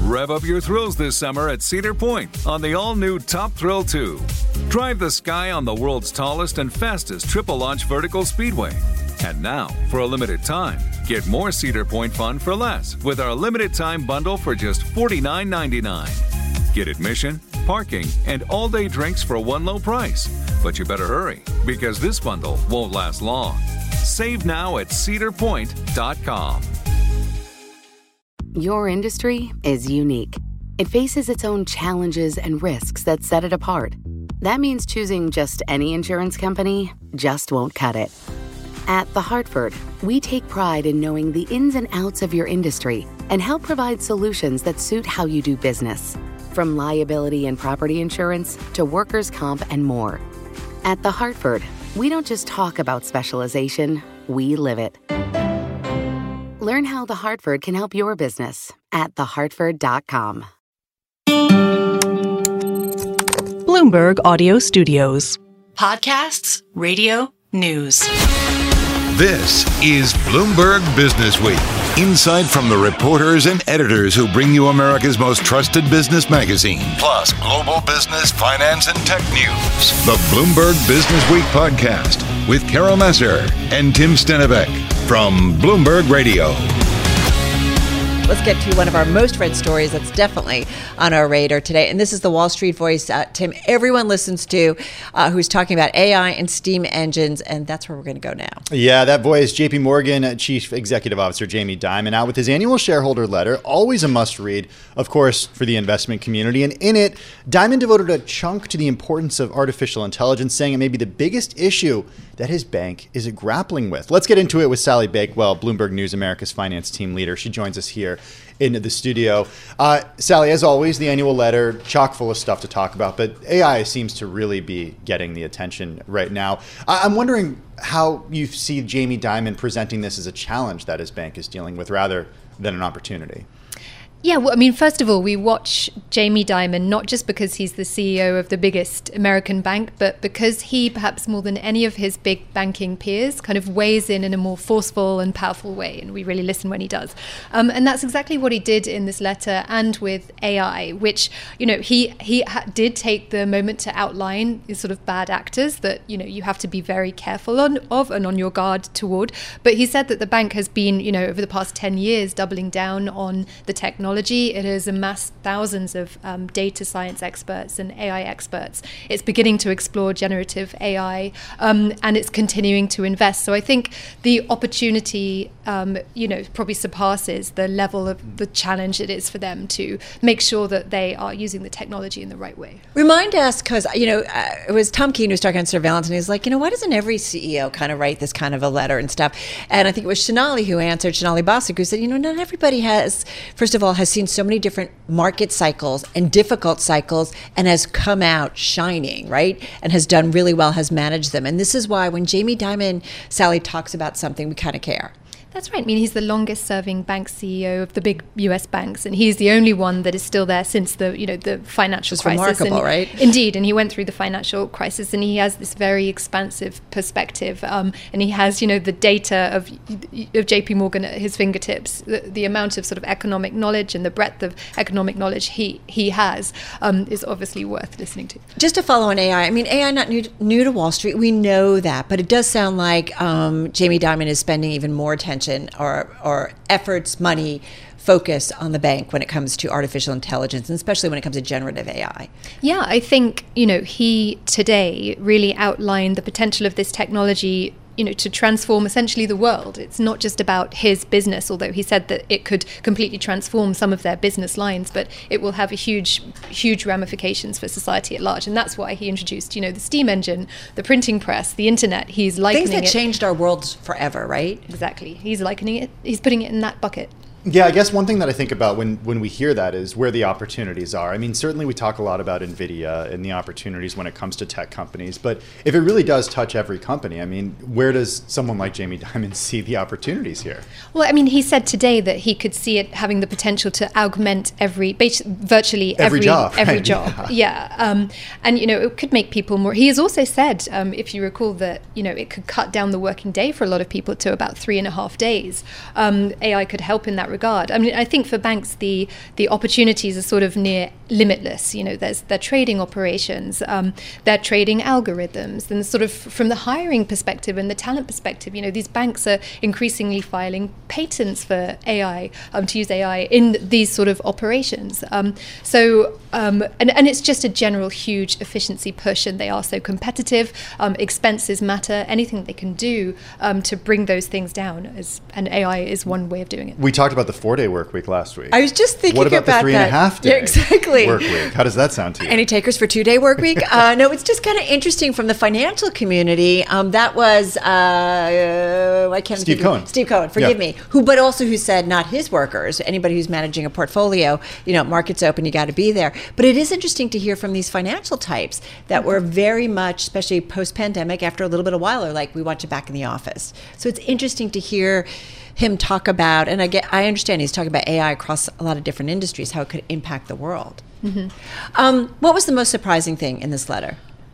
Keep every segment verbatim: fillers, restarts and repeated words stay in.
Rev up your thrills this summer at Cedar Point on the all-new Top Thrill two. Drive the sky on the world's tallest and fastest triple-launch vertical speedway. And now, for a limited time, get more Cedar Point fun for less with our limited-time bundle for just forty-nine ninety-nine. Get admission, parking, and all-day drinks for one low price. But you better hurry, because this bundle won't last long. Save now at cedar point dot com. Your industry is unique. It faces its own challenges and risks that set it apart. That means choosing just any insurance company just won't cut it. At The Hartford, we take pride in knowing the ins and outs of your industry and help provide solutions that suit how you do business. From liability and property insurance to workers' comp and more. At The Hartford, we don't just talk about specialization, we live it. Learn how The Hartford can help your business at the hartford dot com. Bloomberg Audio Studios. Podcasts, radio, news. This is Bloomberg Business Week. Insight from the reporters and editors who bring you America's most trusted business magazine, plus global business, finance, and tech news. The Bloomberg Business Week podcast with Carol Massar and Tim Stenivek from Bloomberg Radio. Let's get to one of our most read stories that's definitely on our radar today. And this is the Wall Street voice, uh, Tim, everyone listens to, uh, who's talking about A I and steam engines. And that's where we're going to go now. Yeah, that voice, J P Morgan Chief Executive Officer Jamie Dimon, out with his annual shareholder letter, always a must read, of course, for the investment community. And in it, Dimon devoted a chunk to the importance of artificial intelligence, saying it may be the biggest issue that his bank is grappling with. Let's get into it with Sally Bakewell, Bloomberg News America's finance team leader. She joins us here in the studio. Uh, Sally, as always, the annual letter, chock full of stuff to talk about, but A I seems to really be getting the attention right now. I- I'm wondering how you see Jamie Dimon presenting this as a challenge that his bank is dealing with rather than an opportunity. Yeah, well, I mean, first of all, we watch Jamie Dimon not just because he's the C E O of the biggest American bank, but because he, perhaps more than any of his big banking peers, kind of weighs in in a more forceful and powerful way. And we really listen when he does. Um, and that's exactly what he did in this letter and with A I, which, you know, he, he ha- did take the moment to outline these sort of bad actors that, you know, you have to be very careful on, of and on your guard toward. But he said that the bank has been, you know, over the past ten years, doubling down on the technology. It has amassed thousands of um, data science experts and A I experts. It's beginning to explore generative A I, um, and it's continuing to invest. So I think the opportunity, um, you know, probably surpasses the level of the challenge it is for them to make sure that they are using the technology in the right way. Remind us, because, you know, uh, it was Tom Keene who was talking on surveillance, and he was like, you know, why doesn't every C E O kind of write this kind of a letter and stuff? And I think it was Sonali who answered, Sonali Basak, who said, you know, not everybody has, first of all, has seen so many different market cycles and difficult cycles and has come out shining, right? And has done really well, has managed them. And this is why when Jamie Dimon, Sally, talks about something, we kind of care. That's right. I mean, he's the longest serving bank C E O of the big U S banks, and he's the only one that is still there since the, you know, the financial It's crisis. Remarkable, and, right? Indeed. And he went through the financial crisis, and he has this very expansive perspective. Um, and he has, you know, the data of of J P Morgan at his fingertips, the, the amount of sort of economic knowledge and the breadth of economic knowledge he, he has um, is obviously worth listening to. Just to follow on A I, I mean, A I not new, new to Wall Street. We know that, but it does sound like um, Jamie Dimon is spending even more attention or, or efforts, money, focus on the bank when it comes to artificial intelligence, and especially when it comes to generative A I. Yeah, I think, you know, he today really outlined the potential of this technology, you know, to transform essentially the world. It's not just about his business, although he said that it could completely transform some of their business lines, but it will have a huge, huge ramifications for society at large. And that's why he introduced, you know, the steam engine, the printing press, the internet. He's likening it. Things that changed our world forever, right? Exactly. He's likening it. He's putting it in that bucket. Yeah, I guess one thing that I think about when, when we hear that is where the opportunities are. I mean, certainly we talk a lot about NVIDIA and the opportunities when it comes to tech companies, but if it really does touch every company, I mean, where does someone like Jamie Dimon see the opportunities here? Well, I mean, he said today that he could see it having the potential to augment every, virtually every, every job. Every right? job, yeah. yeah. Um, and, you know, it could make people more, he has also said, um, if you recall, that, you know, it could cut down the working day for a lot of people to about three and a half days. Um, A I could help in that regard. I mean, I think for banks, the the opportunities are sort of near limitless. You know, there's their trading operations, um, their trading algorithms, and sort of from the hiring perspective and the talent perspective, you know, these banks are increasingly filing patents for A I, um, to use A I in these sort of operations. Um, so, um, and, and it's just a general huge efficiency push, and they are so competitive. Um, expenses matter. Anything they can do um, to bring those things down, is, and A I is one way of doing it. We talked about the four-day work week last week. I was just thinking what about, about the three that. and a half day yeah, exactly. work week? How does that sound to you? Any takers for two-day work week? uh, no, it's just kind of interesting from the financial community. Um, that was uh, uh, I can't Steve think Cohen. Of, Steve Cohen, forgive yeah. me. Who, but also who said not his workers. Anybody who's managing a portfolio, you know, market's open, you got to be there. But it is interesting to hear from these financial types that were very much, especially post-pandemic, after a little bit of while, are like, we want you back in the office. So it's interesting to hear him talk about, and I get, I understand he's talking about A I across a lot of different industries, how it could impact the world. Mm-hmm. Um, what was the most surprising thing in this letter?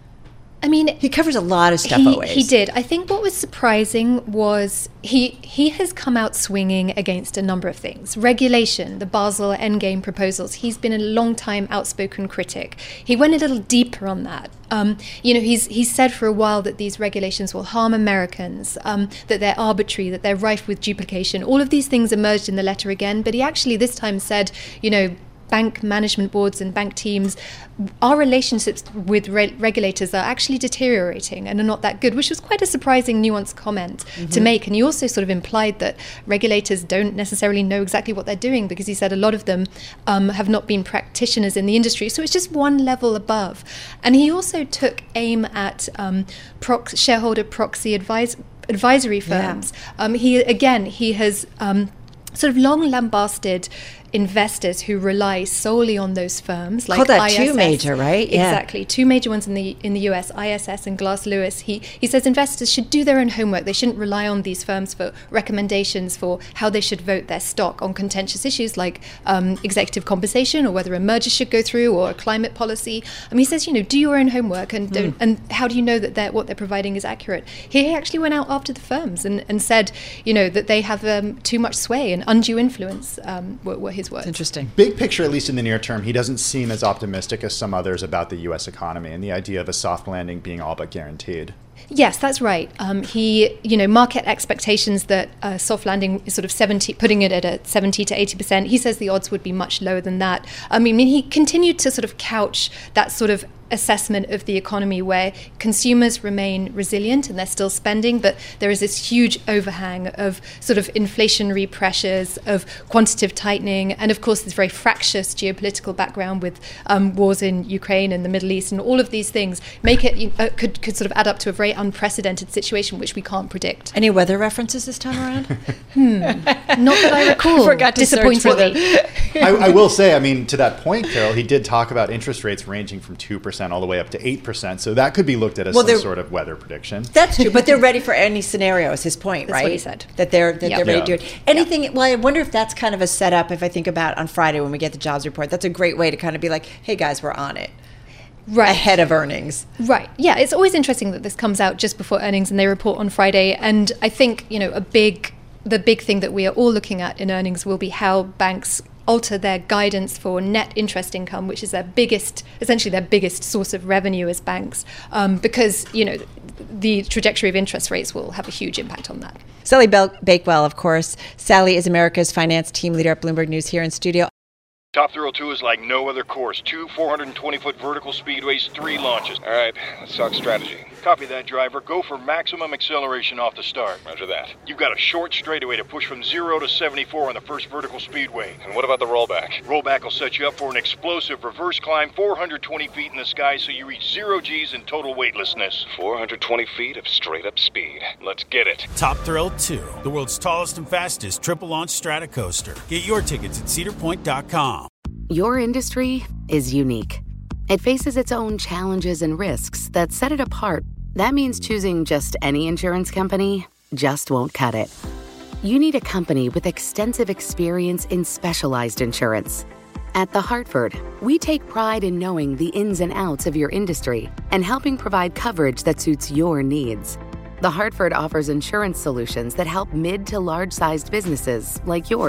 I mean, he covers a lot of stuff he, always. He did. I think what was surprising was he he has come out swinging against a number of things. Regulation, the Basel Endgame proposals. He's been a long time outspoken critic. He went a little deeper on that. Um, you know, he's he's said for a while that these regulations will harm Americans, um, that they're arbitrary, that they're rife with duplication. All of these things emerged in the letter again, but he actually this time said, you know, bank management boards and bank teams, our relationships with re- regulators are actually deteriorating and are not that good, which was quite a surprising, nuanced comment mm-hmm. to make. And he also sort of implied that regulators don't necessarily know exactly what they're doing, because he said a lot of them um, have not been practitioners in the industry. So it's just one level above. And he also took aim at um, prox- shareholder proxy advise- advisory firms. Yeah. Um, he again, he has um, sort of long lambasted investors who rely solely on those firms, like called that I S S. Two major, right? Yeah. Exactly, two major ones in the in the U S, I S S and Glass Lewis. He he says investors should do their own homework. They shouldn't rely on these firms for recommendations for how they should vote their stock on contentious issues like um, executive compensation, or whether a merger should go through, or a climate policy. I mean, he says, you know, do your own homework, and don't, mm. and how do you know that they're, what they're providing is accurate? He actually went out after the firms and, and said, you know, that they have um, too much sway and undue influence. Um, were, were his words. It's interesting. Big picture, at least in the near term, he doesn't seem as optimistic as some others about the U S economy and the idea of a soft landing being all but guaranteed. Yes, that's right. Um, he, you know, market expectations that a soft landing is sort of seventy, putting it at a seventy to eighty percent. He says the odds would be much lower than that. I mean, he continued to sort of couch that sort of assessment of the economy where consumers remain resilient and they're still spending, but there is this huge overhang of sort of inflationary pressures, of quantitative tightening, and of course this very fractious geopolitical background with um, wars in Ukraine and the Middle East, and all of these things make it uh, could could sort of add up to a very unprecedented situation which we can't predict. Any weather references this time around? hmm. Not that I recall. Forgot to search for them. I, I will say, I mean, to that point, Carol, he did talk about interest rates ranging from two percent all the way up to eight percent. So that could be looked at as well, some sort of weather prediction. That's true, but they're ready for any scenario, is his point, that's right? That's what he said. That they're, that yep. they're ready yeah. to do it. Anything, yep. Well, I wonder if that's kind of a setup, if I think about on Friday when we get the jobs report. That's a great way to kind of be like, hey guys, we're on it. Right. Ahead of earnings. Right. Yeah, it's always interesting that this comes out just before earnings and they report on Friday. And I think, you know, a big, the big thing that we are all looking at in earnings will be how banks alter their guidance for net interest income, which is their biggest, essentially their biggest source of revenue as banks, um, because, you know, the trajectory of interest rates will have a huge impact on that. Sally Bel- Bakewell, of course. Sally is America's finance team leader at Bloomberg News here in studio. Top Thrill two is like no other course. Two four hundred twenty foot vertical speedways, three launches. All right, let's talk strategy. Copy that, driver. Go for maximum acceleration off the start. Roger that. You've got a short straightaway to push from zero to seventy-four on the first vertical speedway. And what about the rollback? Rollback will set you up for an explosive reverse climb four hundred twenty feet in the sky so you reach zero G's and total weightlessness. four hundred twenty feet of straight-up speed. Let's get it. Top Thrill two, the world's tallest and fastest triple-launch Stratocoaster. Get your tickets at cedar point dot com. Your industry is unique. It faces its own challenges and risks that set it apart. That means choosing just any insurance company just won't cut it. You need a company with extensive experience in specialized insurance. At The Hartford, we take pride in knowing the ins and outs of your industry and helping provide coverage that suits your needs. The Hartford offers insurance solutions that help mid to large-sized businesses like yours.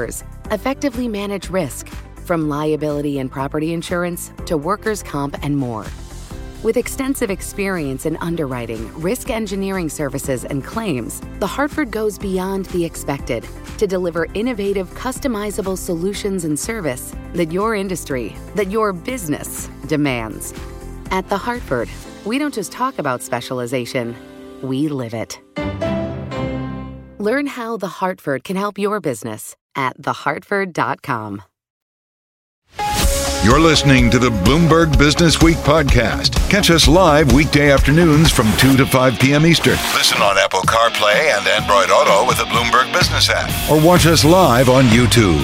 effectively manage risk, from liability and property insurance to workers' comp and more. With extensive experience in underwriting, risk engineering services, and claims, The Hartford goes beyond the expected to deliver innovative, customizable solutions and service that your industry, that your business demands. At The Hartford, we don't just talk about specialization, we live it. Learn how The Hartford can help your business at the hartford dot com. You're listening to the Bloomberg Business Week podcast. Catch us live weekday afternoons from two to five p.m. Eastern. Listen on Apple CarPlay and Android Auto with the Bloomberg Business app. Or watch us live on YouTube.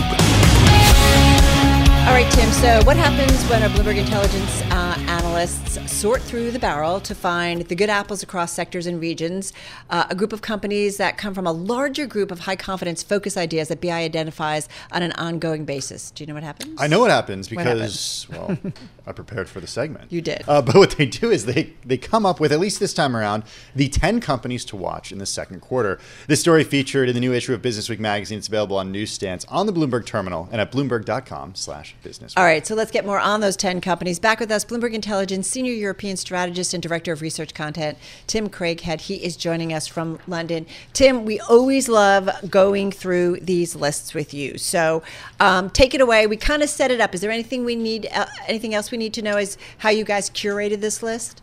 All right, Tim, so what happens when our Bloomberg Intelligence uh, analysts sort through the barrel to find the good apples across sectors and regions, uh, a group of companies that come from a larger group of high-confidence focus ideas that B I identifies on an ongoing basis? Do you know what happens? I know what happens because, what happens? well, I prepared for the segment. You did. Uh, but what they do is they, they come up with, at least this time around, the ten companies to watch in the second quarter. This story featured in the new issue of Business Week magazine. It's available on newsstands, on the Bloomberg terminal, and at bloomberg dot com slash business. All right, so let's get more on those ten companies. Back with us, Bloomberg Intelligence Senior European Strategist and Director of Research Content, Tim Craighead. He is joining us from London. Tim, we always love going through these lists with you. So um, take it away. We kind of set it up. Is there anything we need, uh, anything else we need to know as how you guys curated this list?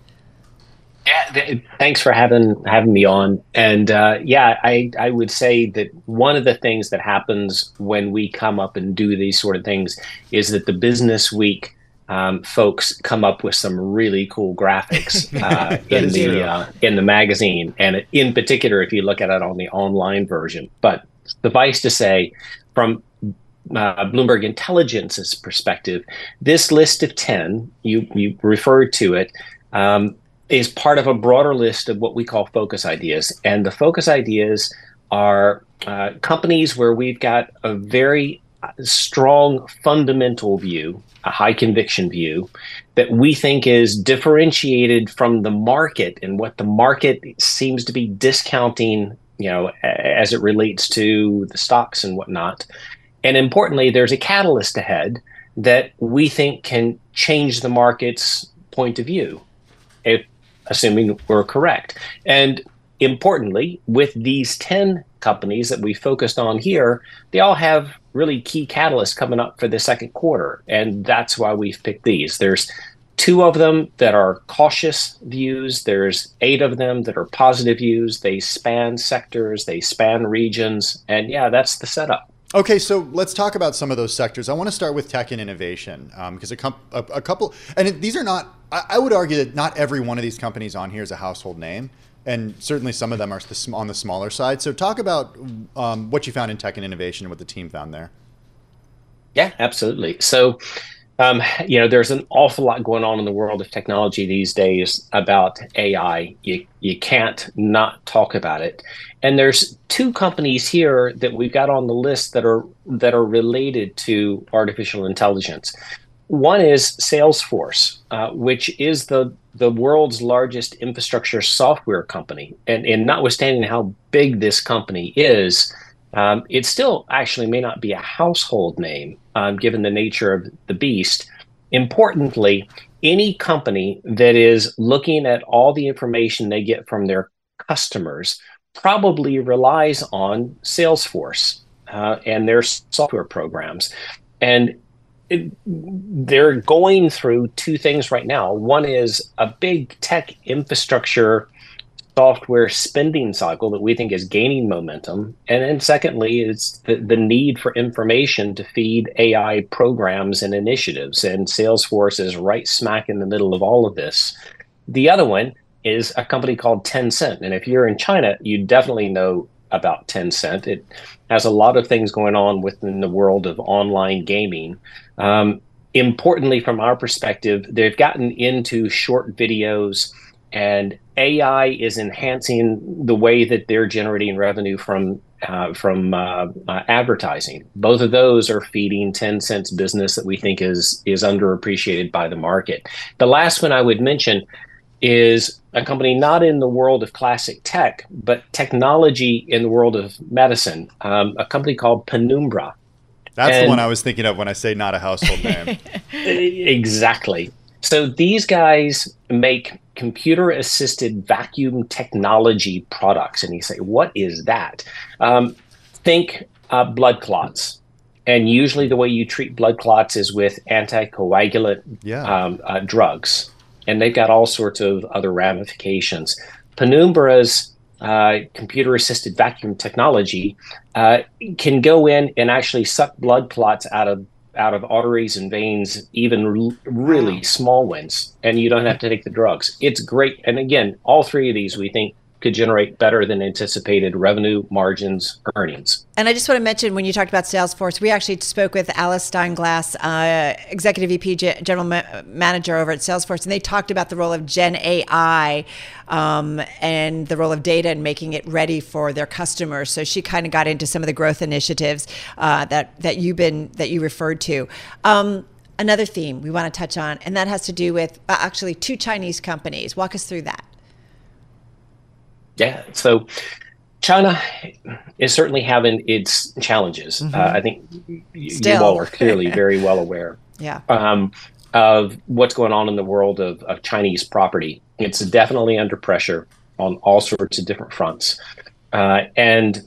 Yeah, th- thanks for having having me on. And uh, yeah, I, I would say that one of the things that happens when we come up and do these sort of things is that the Business Week um, folks come up with some really cool graphics uh, in the uh, in the magazine, and in particular, if you look at it on the online version. But suffice to say, from Uh, Bloomberg Intelligence's perspective, this list of ten, you, you referred to it, um, is part of a broader list of what we call focus ideas. And the focus ideas are uh, companies where we've got a very strong fundamental view, a high conviction view, that we think is differentiated from the market and what the market seems to be discounting, you know, as it relates to the stocks and whatnot. And importantly, there's a catalyst ahead that we think can change the market's point of view, if, assuming we're correct. And importantly, with these ten companies that we focused on here, they all have really key catalysts coming up for the second quarter. And that's why we've picked these. There's two of them that are cautious views. There's eight of them that are positive views. They span sectors, they span regions. And yeah, that's the setup. Okay, so let's talk about some of those sectors. I want to start with tech and innovation um, because a, comp- a, a couple, and it, these are not, I, I would argue that not every one of these companies on here is a household name, and certainly some of them are the, on the smaller side. So talk about um, what you found in tech and innovation and what the team found there. Yeah, absolutely. So, um, you know, there's an awful lot going on in the world of technology these days about A I. You, you can't not talk about it. And there's two companies here that we've got on the list that are that are related to artificial intelligence. One is Salesforce, uh, which is the the world's largest infrastructure software company. And, and notwithstanding how big this company is, um, it still actually may not be a household name, um, given the nature of the beast. Importantly, any company that is looking at all the information they get from their customers probably relies on Salesforce uh, and their software programs. And it, they're going through two things right now. One is a big tech infrastructure software spending cycle that we think is gaining momentum. And then secondly, it's the, the need for information to feed A I programs and initiatives. And Salesforce is right smack in the middle of all of this. The other one is a company called Tencent. And if you're in China, you definitely know about Tencent. It has a lot of things going on within the world of online gaming. Um, importantly, from our perspective, they've gotten into short videos, and A I is enhancing the way that they're generating revenue from uh, from uh, uh, advertising. Both of those are feeding Tencent's business that we think is is underappreciated by the market. The last one I would mention is a company not in the world of classic tech, but technology in the world of medicine, um, a company called Penumbra. That's and the one I was thinking of when I say not a household name. Exactly. So these guys make computer-assisted vacuum technology products. And you say, what is that? Um, think uh, blood clots. And usually the way you treat blood clots is with anticoagulant yeah. um, uh, drugs. And they've got all sorts of other ramifications. Penumbra's uh, computer-assisted vacuum technology uh, can go in and actually suck blood clots out of out of arteries and veins, even r- really wow. small ones, and you don't have to take the drugs. It's great. And again, all three of these we think could generate better than anticipated revenue, margins, earnings. And I just want to mention, when you talked about Salesforce, we actually spoke with Alice Steinglass, uh, Executive V P, G- General Ma- Manager over at Salesforce, and they talked about the role of Gen A I um, and the role of data and making it ready for their customers. So she kind of got into some of the growth initiatives uh, that that you've been that you referred to. Um, another theme we want to touch on, and that has to do with uh, actually two Chinese companies. Walk us through that. Yeah, so China is certainly having its challenges. Mm-hmm. Uh, I think y- you all are clearly very well aware yeah. um, of what's going on in the world of, of Chinese property. It's definitely under pressure on all sorts of different fronts. Uh, and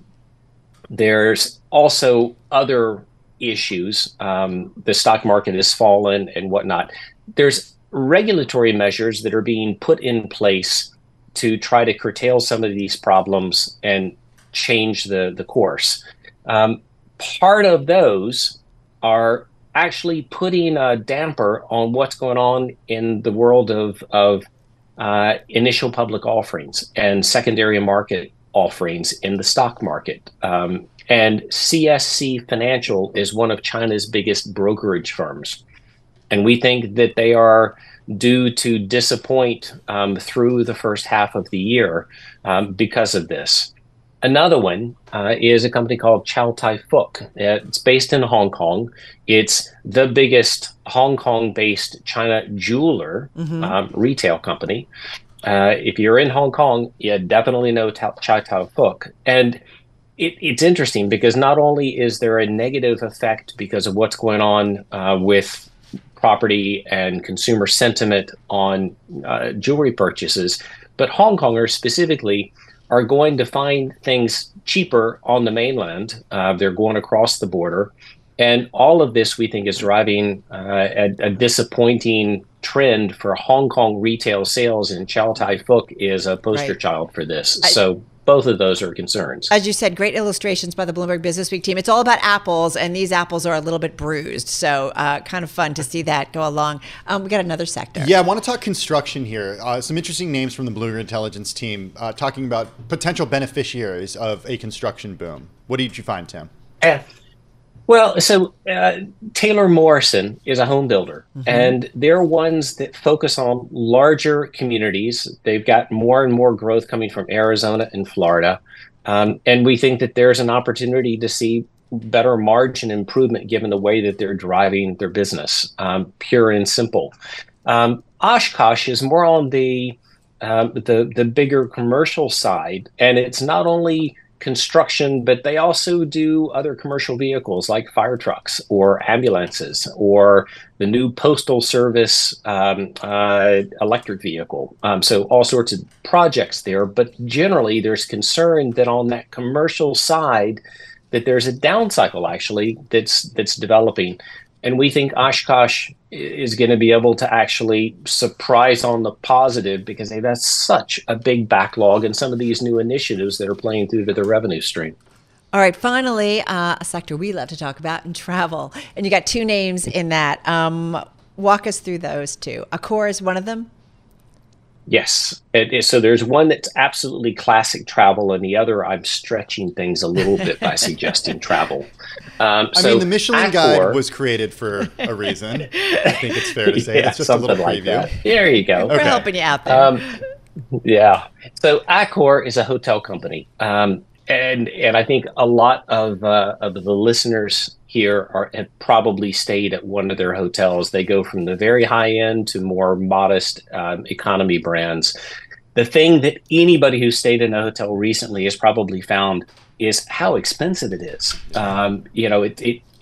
there's also other issues. Um, the stock market has fallen and whatnot. There's regulatory measures that are being put in place to try to curtail some of these problems and change the, the course. Um, part of those are actually putting a damper on what's going on in the world of, of uh, initial public offerings and secondary market offerings in the stock market. Um, and C S C Financial is one of China's biggest brokerage firms. And we think that they are due to disappoint um, through the first half of the year um, because of this. Another one uh, is a company called Chow Tai Fook. It's based in Hong Kong. It's the biggest Hong Kong-based China jeweler mm-hmm. um, retail company. Uh, if you're in Hong Kong, you definitely know Chow Tai Fook. And it, it's interesting because not only is there a negative effect because of what's going on uh, with property and consumer sentiment on uh, jewelry purchases, but Hong Kongers specifically are going to find things cheaper on the mainland. Uh, they're going across the border. And all of this, we think, is driving uh, a, a disappointing trend for Hong Kong retail sales, and Chow Tai Fook is a poster right. child for this. I- so both of those are concerns. As you said, great illustrations by the Bloomberg Business Week team. It's all about apples, and these apples are a little bit bruised. So uh, kind of fun to see that go along. Um, we got another sector. Yeah, I want to talk construction here. Uh, some interesting names from the Bloomberg Intelligence team uh, talking about potential beneficiaries of a construction boom. What did you find, Tim? Yeah. Well, so uh, Taylor Morrison is a home builder, mm-hmm. and they're ones that focus on larger communities. They've got more and more growth coming from Arizona and Florida. Um, and we think that there's an opportunity to see better margin improvement given the way that they're driving their business, um, pure and simple. Um, Oshkosh is more on the, um, the, the bigger commercial side, and it's not only construction, but they also do other commercial vehicles like fire trucks or ambulances or the new postal service um, uh, electric vehicle. Um, so all sorts of projects there, but generally there's concern that on that commercial side that there's a down cycle actually that's that's developing. And we think Oshkosh is going to be able to actually surprise on the positive because they've got such a big backlog and some of these new initiatives that are playing through to their revenue stream. All right, finally, uh, a sector we love to talk about in travel. And you got two names in that. Um, walk us through those two. Accor is one of them? Yes. It is. So there's one that's absolutely classic travel, and the other I'm stretching things a little bit by suggesting travel. Um, I so mean, the Michelin Accor, Guide was created for a reason. I think it's fair to say. Yeah, it's just a little like preview. That. There you go. We're Okay. helping you out there. Um, yeah. So Accor is a hotel company. Um, and and I think a lot of uh, of the listeners here are have probably stayed at one of their hotels. They go from the very high end to more modest um, economy brands. The thing that anybody who stayed in a hotel recently has probably found is how expensive it is. Um, you know, it, it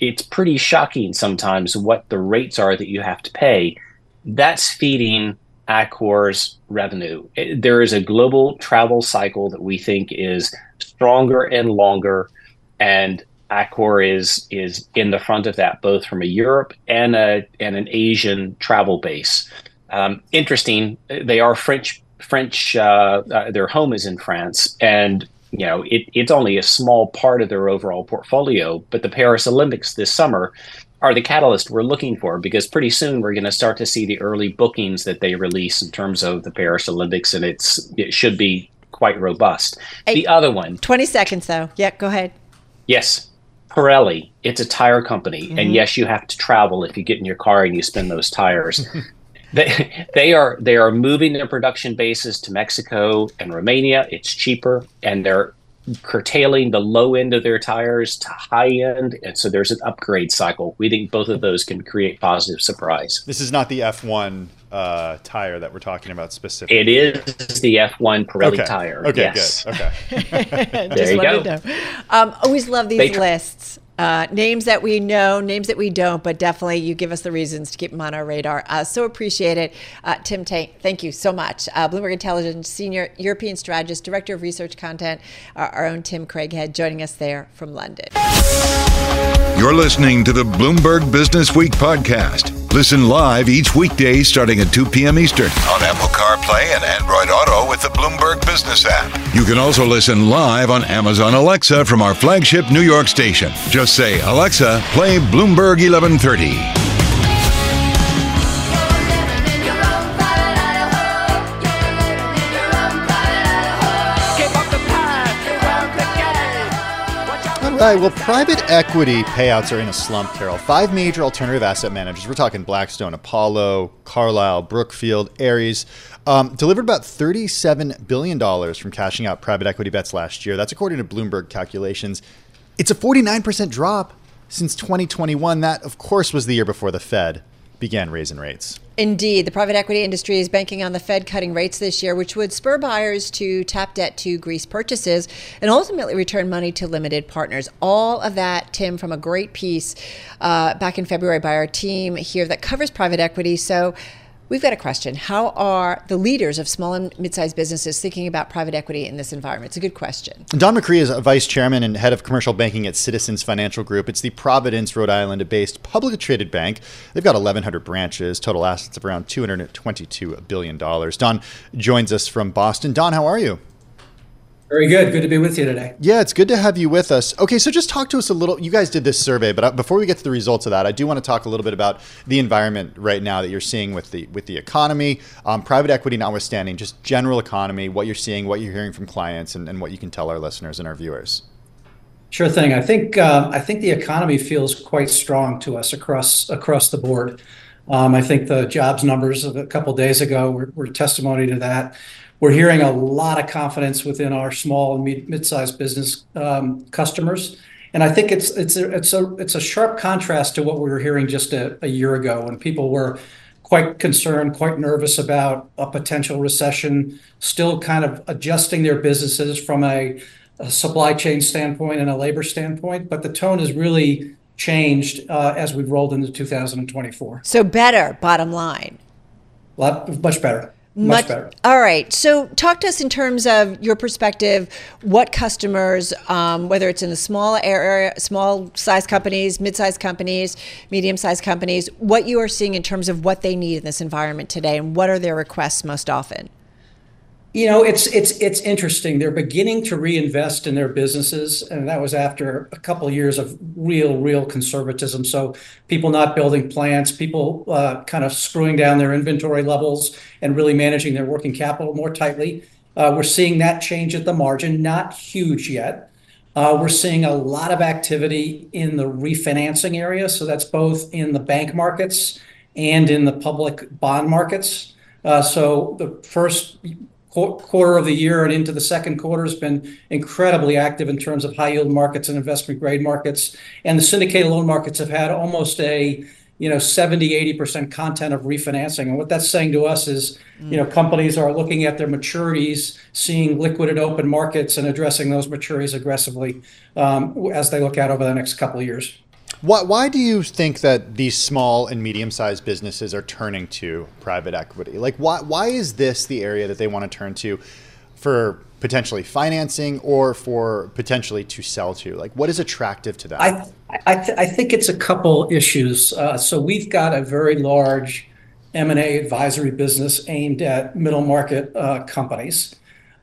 it's pretty shocking sometimes what the rates are that you have to pay. That's feeding Accor's revenue. There is a global travel cycle that we think is stronger and longer, and Accor is is in the front of that, both from a Europe and a and an Asian travel base. Um, interesting, they are French. French. Uh, uh, their home is in France, and you know it, it's only a small part of their overall portfolio. But the Paris Olympics this summer are the catalyst we're looking for, because pretty soon we're going to start to see the early bookings that they release in terms of the Paris Olympics, and it's it should be quite robust. Hey, the other one, twenty seconds though. Yeah, go ahead. Yes. Pirelli, it's a tire company. Mm-hmm. And yes, you have to travel if you get in your car and you spin those tires. they, they are they are moving their production bases to Mexico and Romania. It's cheaper, and they're curtailing the low end of their tires to high end. And so there's an upgrade cycle. We think both of those can create positive surprise. This is not the F one uh, tire that we're talking about specifically. It is the F one Pirelli okay. tire. Okay, yes. good. Okay. Just there you wanted go. to know. Um, always love these They tr- lists. Uh, names that we know, names that we don't, but definitely you give us the reasons to keep them on our radar. Uh, so appreciate it. Uh, Tim Tate, thank you so much. Uh, Bloomberg Intelligence Senior European Strategist, Director of Research Content, our, our own Tim Craighead, joining us there from London. You're listening to the Bloomberg Business Week podcast. Listen live each weekday starting at two p.m. Eastern on Apple CarPlay and Android Auto with the Bloomberg Business app. You can also listen live on Amazon Alexa from our flagship New York station. Just say, Alexa, play Bloomberg eleven thirty. All right, well, private equity payouts are in a slump, Carol. Five major alternative asset managers, we're talking Blackstone, Apollo, Carlyle, Brookfield, Ares, um, delivered about thirty-seven billion dollars from cashing out private equity bets last year. That's according to Bloomberg calculations. It's a forty-nine percent drop since twenty twenty-one. That, of course, was the year before the Fed began raising rates. Indeed. The private equity industry is banking on the Fed cutting rates this year, which would spur buyers to tap debt to grease purchases and ultimately return money to limited partners. All of that, Tim, from a great piece uh, back in February by our team here that covers private equity. So we've got a question. How are the leaders of small and mid-sized businesses thinking about private equity in this environment? It's a good question. Don McCree is a vice chairman and head of commercial banking at Citizens Financial Group. It's the Providence, Rhode Island-based publicly traded bank. They've got eleven hundred branches, total assets of around two hundred twenty-two billion dollars. Don joins us from Boston. Don, how are you? Very good. Good to be with you today. Yeah, it's good to have you with us. Okay, so just talk to us a little. You guys did this survey, but before we get to the results of that, I do want to talk a little bit about the environment right now that you're seeing with the with the economy, um, private equity notwithstanding, just general economy, what you're seeing, what you're hearing from clients, and, and what you can tell our listeners and our viewers. Sure thing. I think um, I think the economy feels quite strong to us across across the board. Um, I think the jobs numbers of a couple of days ago were, were testimony to that. We're hearing a lot of confidence within our small and mid-sized business um, customers, and I think it's it's a, it's a it's a sharp contrast to what we were hearing just a, a year ago, when people were quite concerned, quite nervous about a potential recession, still kind of adjusting their businesses from a, a supply chain standpoint and a labor standpoint. But the tone has really changed uh, as we've rolled into two thousand twenty-four. So better, bottom line. A lot, much better. Much, Much better. All right. So talk to us in terms of your perspective, what customers, um, whether it's in the small area, small size companies, mid-sized companies, medium-sized companies, what you are seeing in terms of what they need in this environment today, and what are their requests most often? You know, it's it's it's interesting. They're beginning to reinvest in their businesses, and that was after a couple of years of real, real conservatism. So people not building plants, people uh, kind of screwing down their inventory levels and really managing their working capital more tightly. Uh, we're seeing that change at the margin, not huge yet. Uh, we're seeing a lot of activity in the refinancing area. So that's both in the bank markets and in the public bond markets. Uh, so the first quarter of the year and into the second quarter has been incredibly active in terms of high yield markets and investment grade markets. And the syndicated loan markets have had almost a, you know, seventy, eighty percent content of refinancing. And what that's saying to us is, mm. you know, companies are looking at their maturities, seeing liquid and open markets and addressing those maturities aggressively um, as they look out over the next couple of years. Why, why do you think that these small and medium-sized businesses are turning to private equity? Like, why why is this the area that they want to turn to for potentially financing or for potentially to sell to? Like, what is attractive to them? I I, th- I think it's a couple issues. Uh, so we've got a very large M and A advisory business aimed at middle market uh, companies.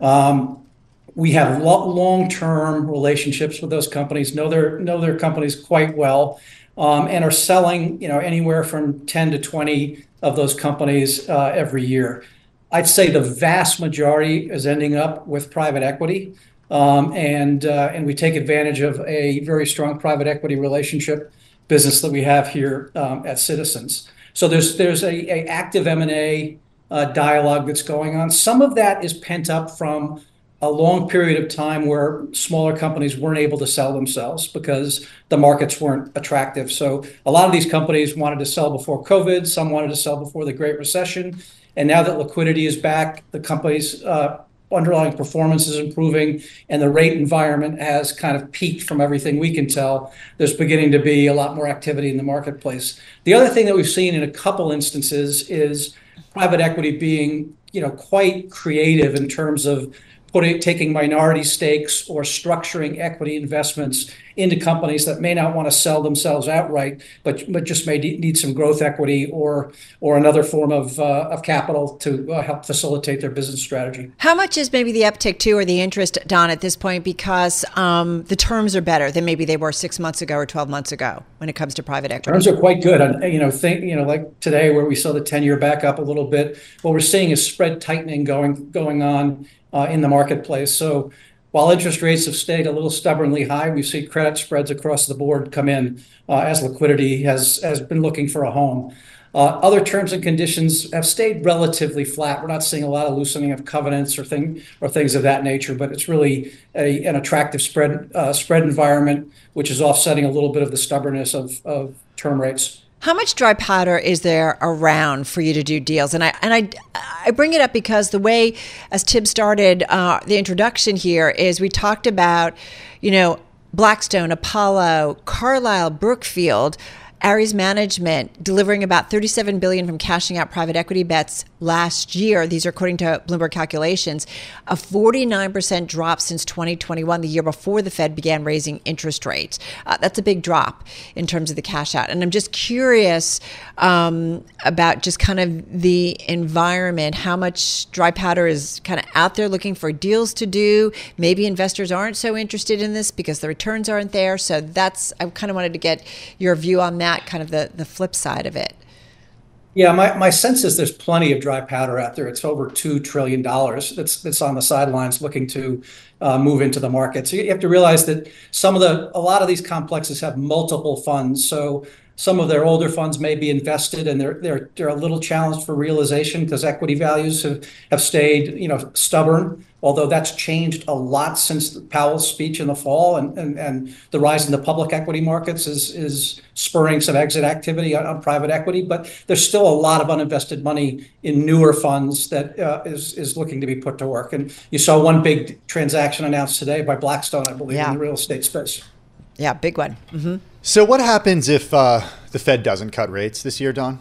Um, we have lo- long-term relationships with those companies, know their know their companies quite well, um, and are selling, you know, anywhere from ten to twenty of those companies uh, every year. I'd say the vast majority is ending up with private equity, um, and uh, and we take advantage of a very strong private equity relationship business that we have here um, at Citizens. So there's there's a, a active M and A uh, dialogue that's going on. Some of that is pent up from a long period of time where smaller companies weren't able to sell themselves because the markets weren't attractive. So a lot of these companies wanted to sell before COVID. Some wanted to sell before the Great Recession. And now that liquidity is back, the company's uh, underlying performance is improving, and the rate environment has kind of peaked from everything we can tell. There's beginning to be a lot more activity in the marketplace. The other thing that we've seen in a couple instances is private equity being, you know, quite creative in terms of putting taking minority stakes or structuring equity investments into companies that may not want to sell themselves outright, but but just may need some growth equity or or another form of uh, of capital to uh, help facilitate their business strategy. How much is maybe the uptick too, or the interest, Don, at this point, because um, the terms are better than maybe they were six months ago or twelve months ago when it comes to private equity? Terms are quite good. And, you know, think you know, like today where we saw the ten-year back up a little bit. What we're seeing is spread tightening going going on Uh, in the marketplace. So while interest rates have stayed a little stubbornly high, we see credit spreads across the board come in uh, as liquidity has, has been looking for a home. Uh, other terms and conditions have stayed relatively flat. We're not seeing a lot of loosening of covenants or thing or things of that nature, but it's really a, an attractive spread uh, spread environment, which is offsetting a little bit of the stubbornness of, of term rates. How much dry powder is there around for you to do deals? And I and I, I bring it up because the way, as Tim started uh, the introduction here, is we talked about, you know, Blackstone, Apollo, Carlyle, Brookfield, Ares Management delivering about thirty-seven billion dollars from cashing out private equity bets last year. These are according to Bloomberg calculations. A forty-nine percent drop since twenty twenty-one, the year before the Fed began raising interest rates. Uh, that's a big drop in terms of the cash out. And I'm just curious um, about just kind of the environment, how much dry powder is kind of out there looking for deals to do. Maybe investors aren't so interested in this because the returns aren't there. So that's, I kind of wanted to get your view on that. Kind of the, the flip side of it. Yeah, my, my sense is there's plenty of dry powder out there. It's over two trillion dollars that's that's on the sidelines looking to uh, move into the market. So you have to realize that some of the, a lot of these complexes have multiple funds. So some of their older funds may be invested and they're they're they're a little challenged for realization because equity values have, have stayed, you know, stubborn, although that's changed a lot since Powell's speech in the fall, and, and, and the rise in the public equity markets is is spurring some exit activity on, on private equity. But there's still a lot of uninvested money in newer funds that uh, is is looking to be put to work. And you saw one big transaction announced today by Blackstone, I believe, yeah. in the real estate space. Yeah, big one. Mm-hmm. So what happens if uh, the Fed doesn't cut rates this year, Don?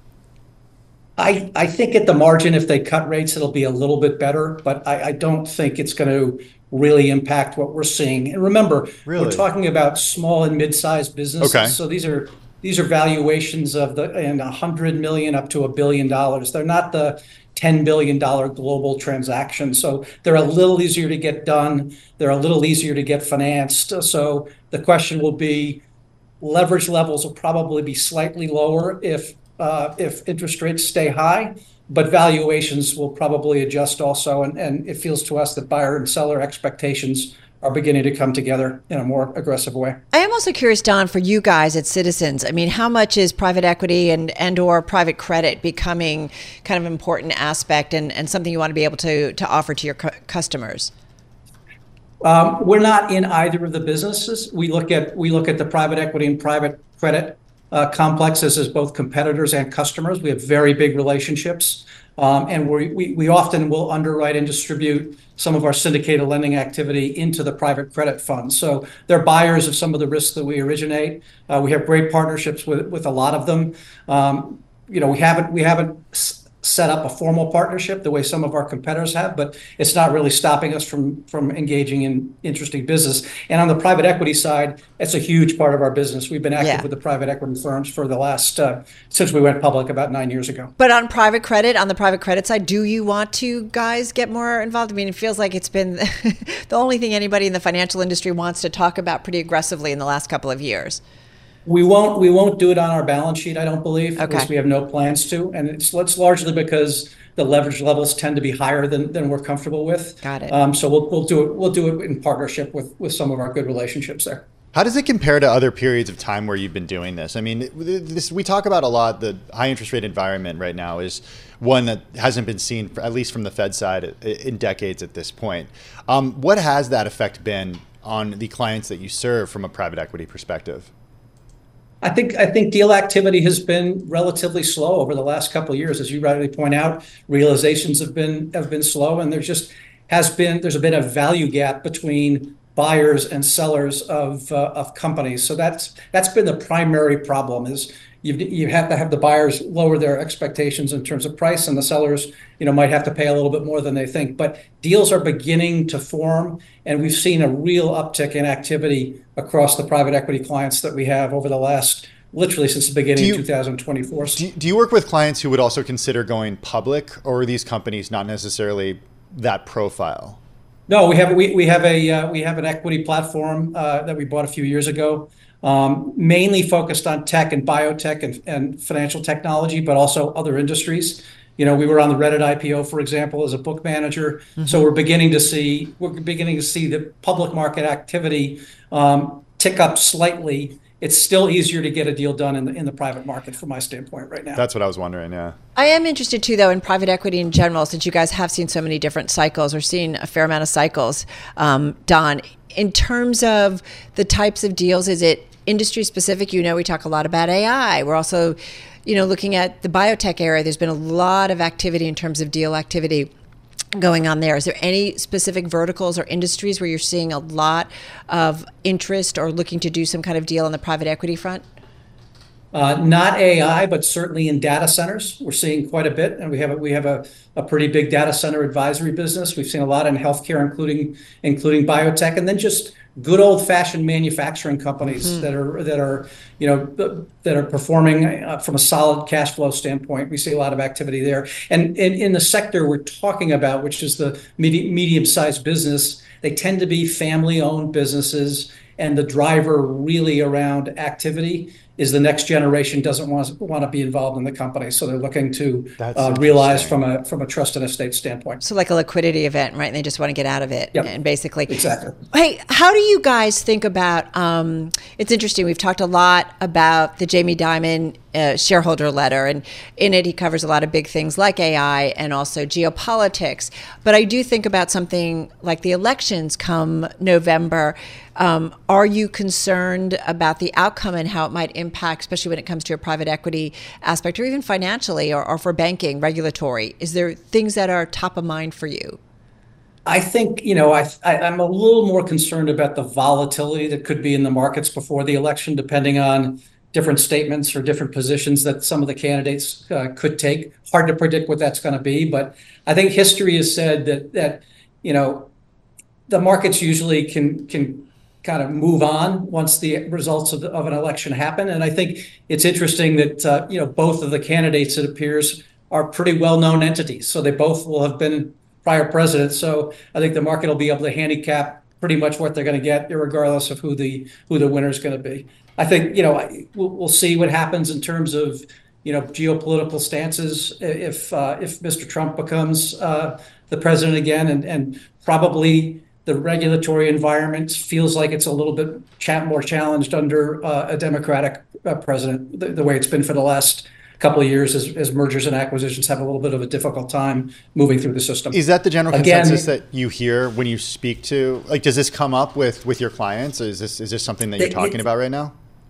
I, I think at the margin, if they cut rates, it'll be a little bit better, but I, I don't think it's going to really impact what we're seeing. And remember, really? We're talking about small and mid-sized businesses. Okay. So these are these are valuations of the and a hundred million up to a billion dollars. They're not the ten billion dollars global transaction. So they're a little easier to get done. They're a little easier to get financed. So the question will be, leverage levels will probably be slightly lower if uh, if interest rates stay high, but valuations will probably adjust also. And, and it feels to us that buyer and seller expectations are beginning to come together in a more aggressive way. I am also curious, Don, for you guys at Citizens, I mean, how much is private equity and, and or private credit becoming kind of an important aspect and, and something you want to be able to, to offer to your cu- customers? Um, we're not in either of the businesses. We look at we look at the private equity and private credit uh, complexes as both competitors and customers. We have very big relationships. Um, and we, we, we often will underwrite and distribute some of our syndicated lending activity into the private credit funds. So they're buyers of some of the risks that we originate. Uh, we have great partnerships with, with a lot of them. Um, you know, we haven't we haven't set up a formal partnership the way some of our competitors have, but it's not really stopping us from from engaging in interesting business. And on the private equity side, it's a huge part of our business. We've been active Yeah. with the private equity firms for the last uh, since we went public about nine years ago. But on private credit, on the private credit side, do you want to guys get more involved? I mean, it feels like it's been the only thing anybody in the financial industry wants to talk about pretty aggressively in the last couple of years. We won't we won't do it on our balance sheet, I don't believe. At Okay. least we have no plans to. And it's, it's largely because the leverage levels tend to be higher than, than we're comfortable with. Got it. Um, so we'll we'll do it we'll do it in partnership with, with some of our good relationships there. How does it compare to other periods of time where you've been doing this? I mean, this, we talk about a lot. The high interest rate environment right now is one that hasn't been seen, at least from the Fed side, in decades at this point. Um, what has that effect been on the clients that you serve from a private equity perspective? I think I think deal activity has been relatively slow over the last couple of years, as you rightly point out. Realizations have been have been slow, and there just has been there's been a value gap between buyers and sellers of uh, of companies. So that's that's been the primary problem. Is you you have to have the buyers lower their expectations in terms of price, and the sellers, you know, might have to pay a little bit more than they think. But deals are beginning to form, and we've seen a real uptick in activity across the private equity clients that we have over the last, literally since the beginning you, of two thousand twenty-four. Do you, do you work with clients who would also consider going public, or are these companies not necessarily that profile? No, we have we we have a uh, we have an equity platform uh, that we bought a few years ago, um, mainly focused on tech and biotech and, and financial technology, but also other industries. You know, we were on the Reddit I P O, for example, as a book manager. Mm-hmm. So we're beginning to see we're beginning to see the public market activity um, tick up slightly. It's still easier to get a deal done in the in the private market from my standpoint right now. That's what I was wondering, yeah. I am interested too, though, in private equity in general, since you guys have seen so many different cycles or seen a fair amount of cycles, um, Don. In terms of the types of deals, is it industry specific? You know, we talk a lot about A I. We're also, you know, looking at the biotech area. There's been a lot of activity in terms of deal activity going on there. Is there any specific verticals or industries where you're seeing a lot of interest or looking to do some kind of deal on the private equity front? Uh, not A I, but certainly in data centers, we're seeing quite a bit, and we have a, we have a, a pretty big data center advisory business. We've seen a lot in healthcare, including including biotech, and then just good old-fashioned manufacturing companies mm-hmm. that are that are you know that are performing uh, from a solid cash flow standpoint. We see a lot of activity there, and in, in the sector we're talking about, which is the medi- medium-sized business, they tend to be family-owned businesses, and the driver really around activity is the next generation doesn't want to, want to be involved in the company, so they're looking to uh, realize from a from a trust and estate standpoint. So like a liquidity event, right? And they just want to get out of it, yep. and basically. Exactly. Hey, how do you guys think about? Um, it's interesting. We've talked a lot about the Jamie Dimon uh, shareholder letter, and in it he covers a lot of big things like A I and also geopolitics. But I do think about something like the elections come November. Um, are you concerned about the outcome and how it might impact, especially when it comes to a private equity aspect, or even financially, or, or for banking, regulatory? Is there things that are top of mind for you? I think, you know, I, I, I'm a little more concerned about the volatility that could be in the markets before the election, depending on different statements or different positions that some of the candidates uh, could take. Hard to predict what that's going to be, but I think history has said that that you know the markets usually can can kind of move on once the results of, the, of an election happen. And I think it's interesting that uh, you know both of the candidates, it appears, are pretty well-known entities. So they both will have been prior presidents. So I think the market will be able to handicap pretty much what they're going to get, regardless of who the who the winner is going to be. I think, you know, we'll, we'll see what happens in terms of, you know, geopolitical stances if uh, if Mister Trump becomes uh, the president again, and, and probably the regulatory environment feels like it's a little bit cha- more challenged under uh, a Democratic uh, president, the, the way it's been for the last couple of years as, as mergers and acquisitions have a little bit of a difficult time moving through the system. Is that the general Again, consensus that you hear when you speak to, like, does this come up with, with your clients? Or is this is this something that you're talking it, about right now?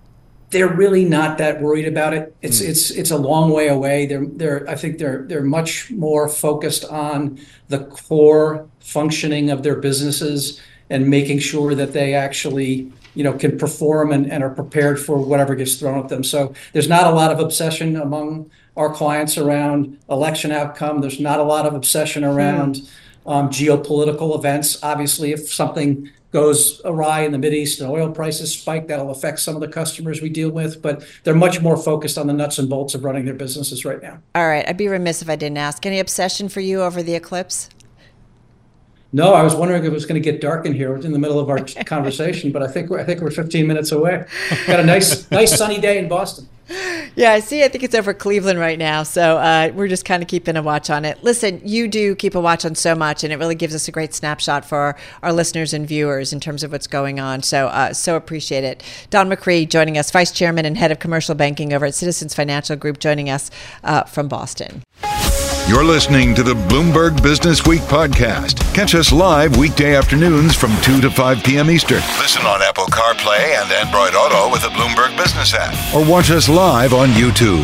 they're really not that worried about it. It's mm. it's it's a long way away. They're they're I think they're they're much more focused on the core functioning of their businesses and making sure that they actually, you know, can perform and, and are prepared for whatever gets thrown at them. So there's not a lot of obsession among our clients around election outcome. There's not a lot of obsession around mm. um, geopolitical events. Obviously, if something goes awry in the Mideast and oil prices spike, that'll affect some of the customers we deal with, but they're much more focused on the nuts and bolts of running their businesses right now. All right. I'd be remiss if I didn't ask. Any obsession for you over the eclipse? No, I was wondering if it was going to get dark in here in the middle of our conversation, but I think we're, I think we're fifteen minutes away. Got a nice, nice sunny day in Boston. Yeah, I see. I think it's over Cleveland right now. So uh, we're just kind of keeping a watch on it. Listen, you do keep a watch on so much, and it really gives us a great snapshot for our, our listeners and viewers in terms of what's going on. So, uh, so appreciate it. Don McCree joining us, Vice Chairman and Head of Commercial Banking over at Citizens Financial Group, joining us uh, from Boston. You're listening to the Bloomberg Business Week podcast. Catch us live weekday afternoons from two to five p.m. Eastern. Listen on Apple CarPlay and Android Auto with the Bloomberg Business app. Or watch us live on YouTube.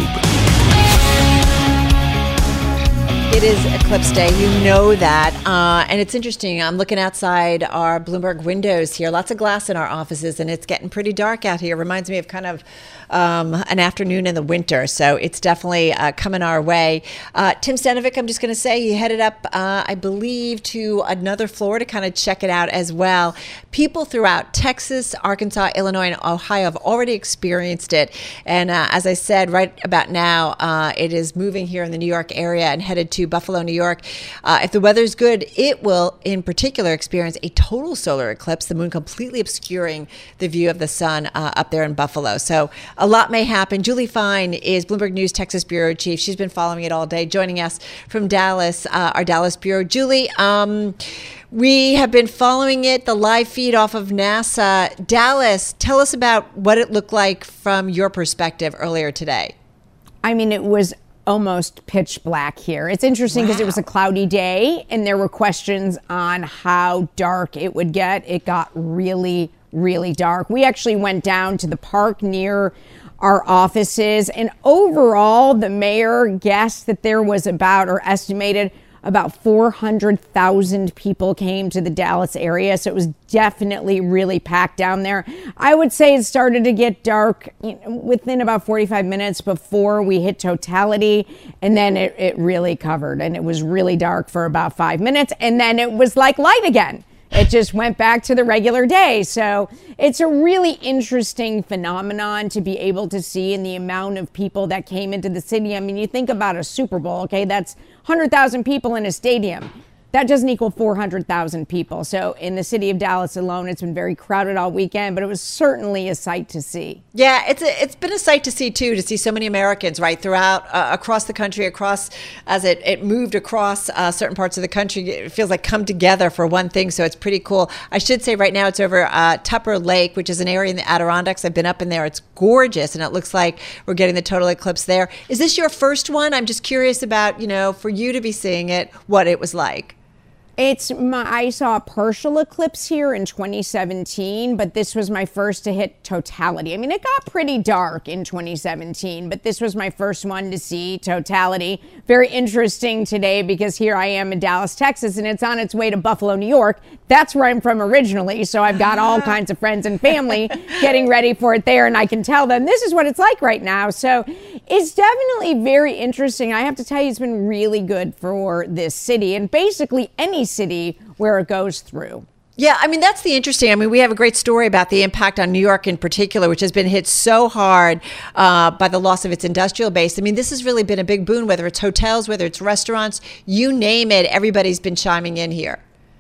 It is Eclipse Day. You know that. Uh, and it's interesting. I'm looking outside our Bloomberg windows here. Lots of glass in our offices, and it's getting pretty dark out here. Reminds me of kind of um, an afternoon in the winter. So it's definitely uh, coming our way. Uh, Tim Stanovic, I'm just going to say, he headed up, uh, I believe, to another floor to kind of check it out as well. People throughout Texas, Arkansas, Illinois, and Ohio have already experienced it. And uh, as I said, right about now, uh, it is moving here in the New York area and headed to Buffalo, New York. Uh, if the weather's good, it will in particular experience a total solar eclipse, the moon completely obscuring the view of the sun uh, up there in Buffalo. So a lot may happen. Julie Fine is Bloomberg News Texas Bureau Chief. She's been following it all day, joining us from Dallas, uh, our Dallas Bureau. Julie, um, we have been following it, the live feed off of NASA. Dallas, tell us about what it looked like from your perspective earlier today. I mean, it was almost pitch black here. It's interesting because wow. it was a cloudy day and there were questions on how dark it would get. It got really, really dark. We actually went down to the park near our offices, and overall the mayor guessed that there was about, or estimated about four hundred thousand people came to the Dallas area. So it was definitely really packed down there. I would say it started to get dark you know, within about forty-five minutes before we hit totality. And then it, it really covered, and it was really dark for about five minutes. And then it was like light again. It just went back to the regular day. So it's a really interesting phenomenon to be able to see in the amount of people that came into the city. I mean, you think about a Super Bowl, okay, that's one hundred thousand people in a stadium. That doesn't equal four hundred thousand people. So in the city of Dallas alone, it's been very crowded all weekend, but it was certainly a sight to see. Yeah, it's a, it's been a sight to see, too, to see so many Americans, right, throughout, uh, across the country, across, as it, it moved across uh, certain parts of the country. It feels like come together for one thing, so it's pretty cool. I should say right now it's over uh, Tupper Lake, which is an area in the Adirondacks. I've been up in there. It's gorgeous, and it looks like we're getting the total eclipse there. Is this your first one? I'm just curious about, you know, for you to be seeing it, what it was like. It's my, I saw a partial eclipse here in twenty seventeen, but this was my first to hit totality. I mean, it got pretty dark in twenty seventeen, but this was my first one to see totality. Very interesting today because here I am in Dallas, Texas, and it's on its way to Buffalo, New York. That's where I'm from originally, so I've got all kinds of friends and family getting ready for it there, and I can tell them this is what it's like right now. So it's definitely very interesting. I have to tell you, it's been really good for this city and basically any city where it goes through. Yeah, I mean, that's the interesting. I mean, we have a great story about the impact on New York in particular, which has been hit so hard uh, by the loss of its industrial base. I mean, this has really been a big boon, whether it's hotels, whether it's restaurants, you name it, everybody's been chiming in here.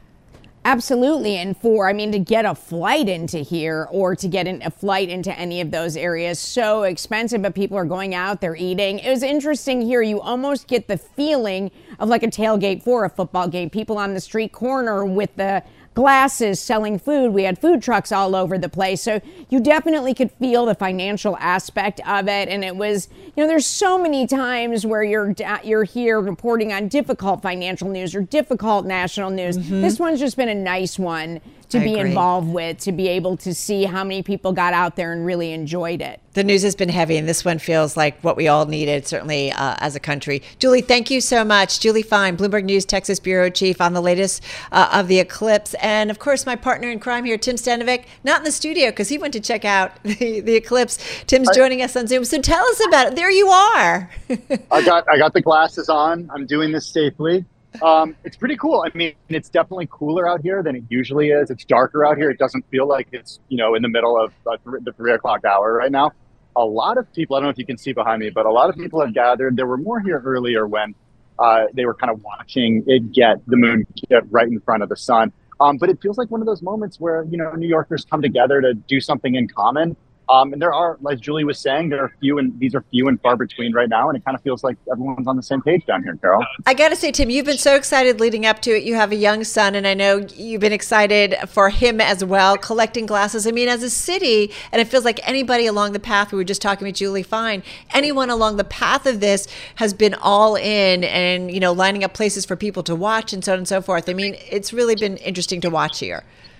Absolutely. And for, I mean, to get a flight into here or to get in, a flight into any of those areas, so expensive, but people are going out, they're eating. It was interesting here. You almost get the feeling of like a tailgate for a football game. People on the street corner with the glasses selling food. We had food trucks all over the place. So you definitely could feel the financial aspect of it. And it was, you know, there's so many times where you're you're here reporting on difficult financial news or difficult national news. Mm-hmm. This one's just been a nice one to I be agree. involved with, to be able to see how many people got out there and really enjoyed it. The news has been heavy, and this one feels like what we all needed, certainly uh, as a country. Julie, thank you so much. Julie Fine, Bloomberg News Texas Bureau Chief, on the latest uh, of the eclipse. And, of course, my partner in crime here, Tim Stanovic, not in the studio because he went to check out the, the eclipse. Tim's joining us on Zoom. So tell us about it. There you are. I got I got the glasses on. I'm doing this safely. Um, it's pretty cool. I mean, it's definitely cooler out here than it usually is. It's darker out here. It doesn't feel like it's, you know, in the middle of uh, th- the three o'clock hour right now. A lot of people, I don't know if you can see behind me, but a lot of people have gathered. There were more here earlier when uh, they were kind of watching it get the moon get right in front of the sun. Um, but it feels like one of those moments where, you know, New Yorkers come together to do something in common. Um, and there are, as Julie was saying, there are few and these are few and far between right now. And it kind of feels like everyone's on the same page down here, Carol. I got to say, Tim, you've been so excited leading up to it. You have a young son, and I know you've been excited for him as well, collecting glasses. I mean, as a city, and it feels like anybody along the path, we were just talking with Julie Fine, anyone along the path of this has been all in and, you know, lining up places for people to watch and so on and so forth. I mean, it's really been interesting to watch here.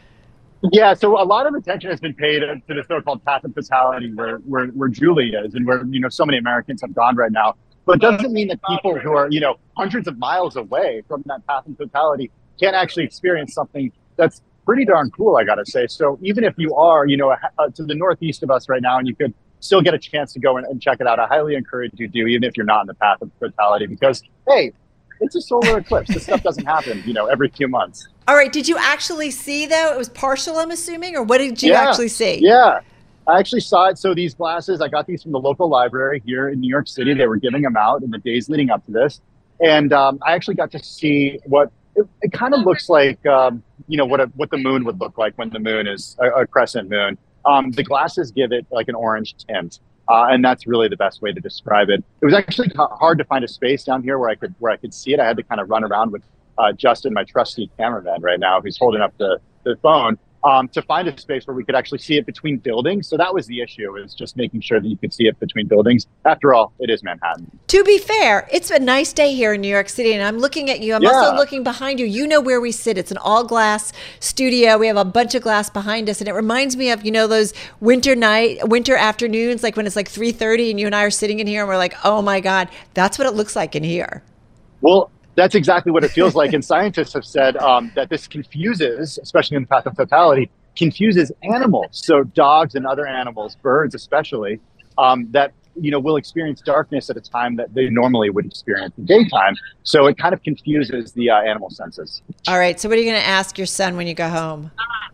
Yeah, so a lot of attention has been paid to the so-called path of fatality where, where where Julie is and where, you know, so many Americans have gone right now. But it doesn't mean that people who are, you know, hundreds of miles away from that path of fatality can't actually experience something that's pretty darn cool, I got to say. So even if you are, you know, uh, to the northeast of us right now and you could still get a chance to go and, and check it out, I highly encourage you to do, even if you're not in the path of fatality, because, hey, it's a solar eclipse. This stuff doesn't happen, you know, every few months. All right. Did you actually see, though? It was partial, I'm assuming, or what did you yeah. actually see? Yeah, I actually saw it. So these glasses, I got these from the local library here in New York City. They were giving them out in the days leading up to this. And um, I actually got to see what it, it kind of looks like, um, you know, what a, what the moon would look like when the moon is a, a crescent moon. Um, the glasses give it like an orange tint. Uh, and that's really the best way to describe it. It was actually hard to find a space down here where I could where I could see it. I had to kind of run around with uh, Justin, my trusty cameraman right now, who's holding up the, the phone, um, to find a space where we could actually see it between buildings. So that was the issue, is just making sure that you could see it between buildings. After all, it is Manhattan. To be fair, it's a nice day here in New York City, and I'm looking at you. I'm yeah. also looking behind you. You know where we sit. It's an all-glass studio. We have a bunch of glass behind us, and it reminds me of, you know, those winter night, winter afternoons, like when it's like three thirty and you and I are sitting in here and we're like, oh my God, that's what it looks like in here. Well, that's exactly what it feels like. And scientists have said um, that this confuses, especially in the path of fatality, confuses animals. So dogs and other animals, birds especially, um, that, you know, will experience darkness at a time that they normally would experience in daytime. So it kind of confuses the uh, animal senses. All right. So what are you going to ask your son when you go home?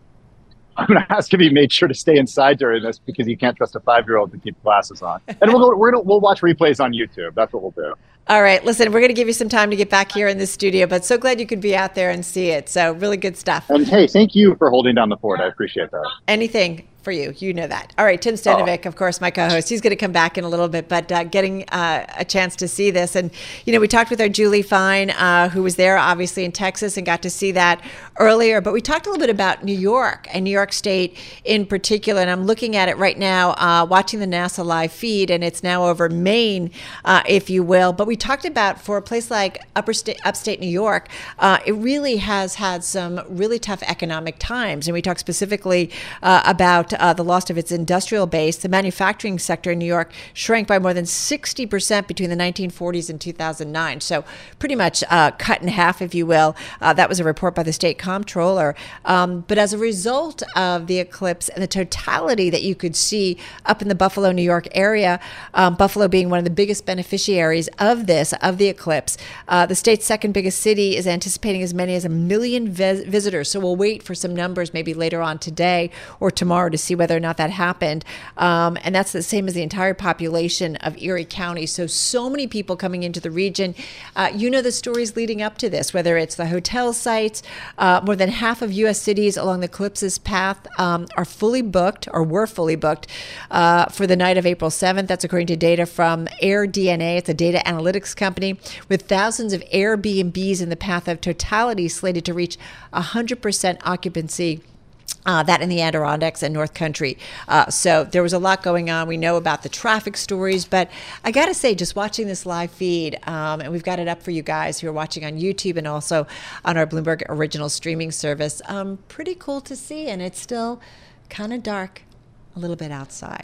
I'm going to ask if he made sure to stay inside during this, because you can't trust a five-year-old to keep glasses on. And we'll we're gonna, we'll watch replays on YouTube. That's what we'll do. All right. Listen, we're going to give you some time to get back here in the studio, but so glad you could be out there and see it. So really good stuff. And hey, thank you for holding down the fort. I appreciate that. Anything for you. You know that. All right. Tim Stanovic, oh. of course, my co-host. He's going to come back in a little bit, but uh, getting uh, a chance to see this. And, you know, we talked with our Julie Fine, uh, who was there, obviously, in Texas and got to see that earlier. But we talked a little bit about New York and New York State in particular. And I'm looking at it right now, uh, watching the NASA live feed, and it's now over Maine, uh, if you will. But we talked about, for a place like upper state, upstate New York, uh, it really has had some really tough economic times. And we talked specifically uh, about Uh, the loss of its industrial base. The manufacturing sector in New York shrank by more than sixty percent between the nineteen forties and two thousand nine. So pretty much uh, cut in half, if you will. Uh, that was a report by the state comptroller. Um, but as a result of the eclipse and the totality that you could see up in the Buffalo, New York area, um, Buffalo being one of the biggest beneficiaries of this, of the eclipse, uh, the state's second biggest city is anticipating as many as a million vis- visitors. So we'll wait for some numbers maybe later on today or tomorrow to see whether or not that happened. Um, and that's the same as the entire population of Erie County. So, so many people coming into the region. Uh, you know the stories leading up to this, whether it's the hotel sites. Uh, more than half of U S cities along the eclipse's path um, are fully booked, or were fully booked, uh, for the night of April seventh. That's according to data from AirDNA. It's a data analytics company, with thousands of Airbnbs in the path of totality slated to reach one hundred percent occupancy. Uh, that in the Adirondacks and North Country. Uh, so there was a lot going on. We know about the traffic stories, but I got to say, just watching this live feed, um, and we've got it up for you guys who are watching on YouTube and also on our Bloomberg Original streaming service, um, pretty cool to see. And it's still kind of dark a little bit outside.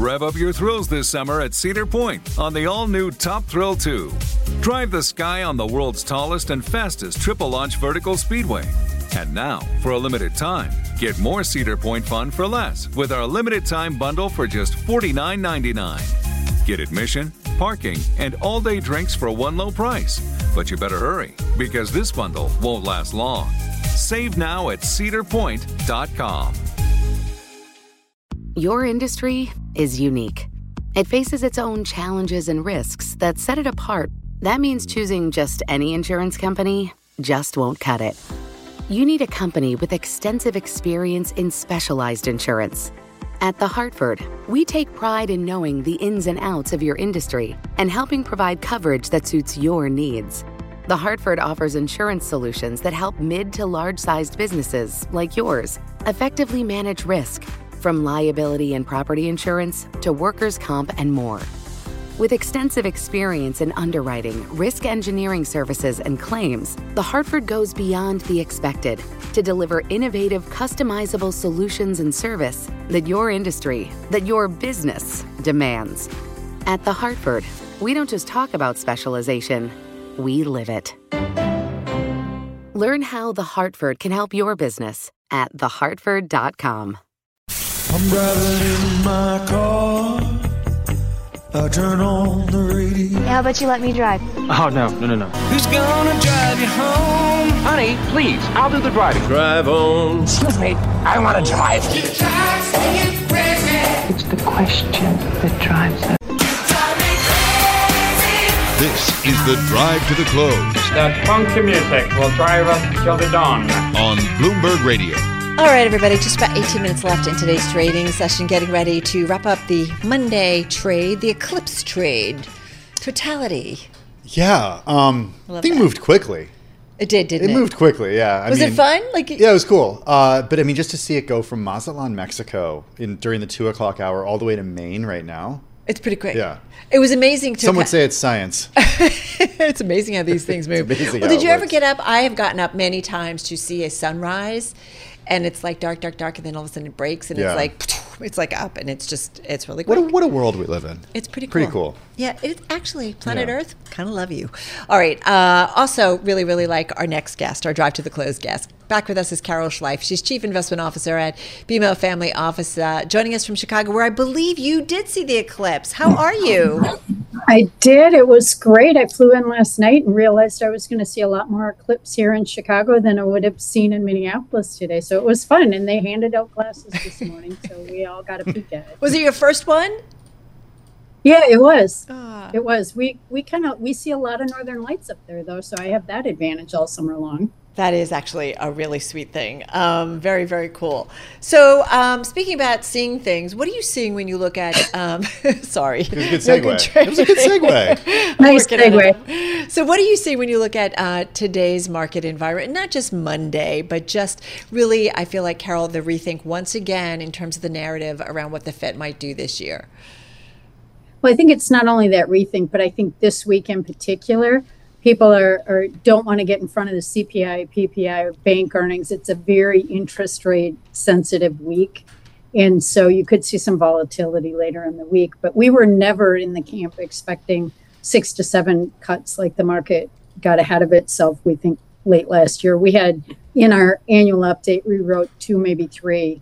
Rev up your thrills this summer at Cedar Point on the all-new Top Thrill two. Drive the sky on the world's tallest and fastest triple-launch vertical speedway. And now, for a limited time, get more Cedar Point fun for less with our limited-time bundle for just forty-nine ninety-nine. Get admission, parking, and all-day drinks for one low price. But you better hurry, because this bundle won't last long. Save now at cedar point dot com. Your industry is unique. It faces its own challenges and risks that set it apart. That means choosing just any insurance company just won't cut it. You need a company with extensive experience in specialized insurance. At The Hartford, we take pride in knowing the ins and outs of your industry and helping provide coverage that suits your needs. The Hartford offers insurance solutions that help mid to large-sized businesses like yours effectively manage risk, from liability and property insurance to workers' comp and more. With extensive experience in underwriting, risk engineering services, and claims, The Hartford goes beyond the expected to deliver innovative, customizable solutions and service that your industry, that your business demands. At The Hartford, we don't just talk about specialization, we live it. Learn how The Hartford can help your business at the hartford dot com. I'm driving in my car. I turn on the radio. How about you let me drive? Oh, no, no, no, no. Who's gonna drive you home? Honey, please, I'll do the driving. Drive on. Excuse me, I want to drive. It's the question that drives us. This is the Drive to the Close. That funky music will drive us till the dawn. On Bloomberg Radio. All right, everybody, just about eighteen minutes left in today's trading session, getting ready to wrap up the Monday trade, the Eclipse trade. Totality. Yeah, um, Love thing that. moved quickly. It did, didn't it? It moved quickly, yeah. I was mean, it fun? Like, yeah, it was cool. Uh, but I mean, just to see it go from Mazatlan, Mexico, in during the two o'clock hour, all the way to Maine right now. It's pretty quick. Yeah. It was amazing to. Some would say it's science. It's amazing how these things move. It's amazing Well, how did it you ever works. get up? I have gotten up many times to see a sunrise, and it's like dark, dark, dark, and then all of a sudden it breaks, and Yeah. it's like it's like up, and it's just it's really What quick. a, what a world we live in. It's pretty cool. Pretty cool. Yeah, it's actually Planet Yeah. Earth. Kind of love you. All right. Uh, also, really, really like our next guest, our Drive to the Close guest. Back with us is Carol Schleif. She's Chief Investment Officer at B M O Family Office, uh, joining us from Chicago, where I believe you did see the eclipse. How are you? I did. It was great. I flew in last night and realized I was going to see a lot more eclipse here in Chicago than I would have seen in Minneapolis today. So it was fun. And they handed out glasses this morning, so we all got a peek at it. Was it your first one? Yeah, it was. Ah. It was. We we kind of we see a lot of northern lights up there, though, so I have that advantage all summer long. That is actually a really sweet thing. Um, very, very cool. So, um, speaking about seeing things, what are you seeing when you look at? Um, sorry, It was a good No segue. trade. It was a good segue. I'm Nice working on segue. it. So, what do you see when you look at uh, today's market environment? Not just Monday, but just really, I feel like, Carol, the rethink once again in terms of the narrative around what the Fed might do this year. Well, I think it's not only that rethink, but I think this week in particular, people are, are don't want to get in front of the C P I, P P I, or bank earnings. It's a very interest rate sensitive week. And so you could see some volatility later in the week. But we were never in the camp expecting six to seven cuts like the market got ahead of itself, we think, late last year. We had, in our annual update, we wrote two, maybe three,